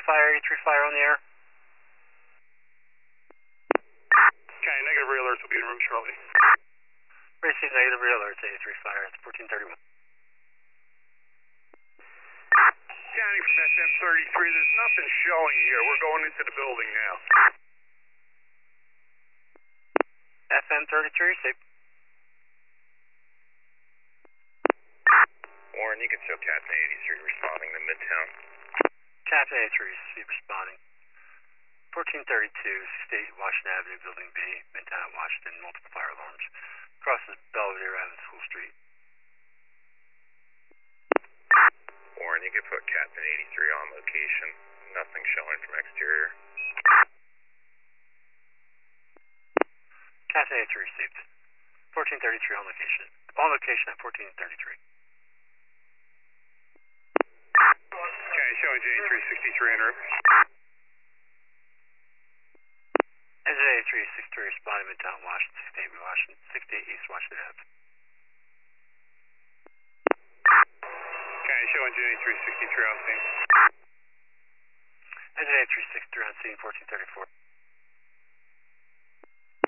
fire, 83 fire on the air. Okay, negative rear alerts will be in room shortly. Received negative rear alerts, 83 fire, it's 1431. County from SM33, there's nothing showing here. We're going into the building now. FM33, safe. Warren, you can show Captain 83 responding to Midtown. Captain 83, see responding. 1432, State Washington Avenue, Building B, Midtown, Washington, multiple fire alarms. Crosses Belvedere Avenue, School Street. Warren, you can put Captain 83 on location. Nothing showing from exterior. Captain 83 received. 1433 on location. On location at 1433. Okay, showing J363 en route. Engine 8363 responding Midtown, Washington, 68 East Washington Ave. Okay, showing J363 on scene. Engine 8363 on scene, 1434.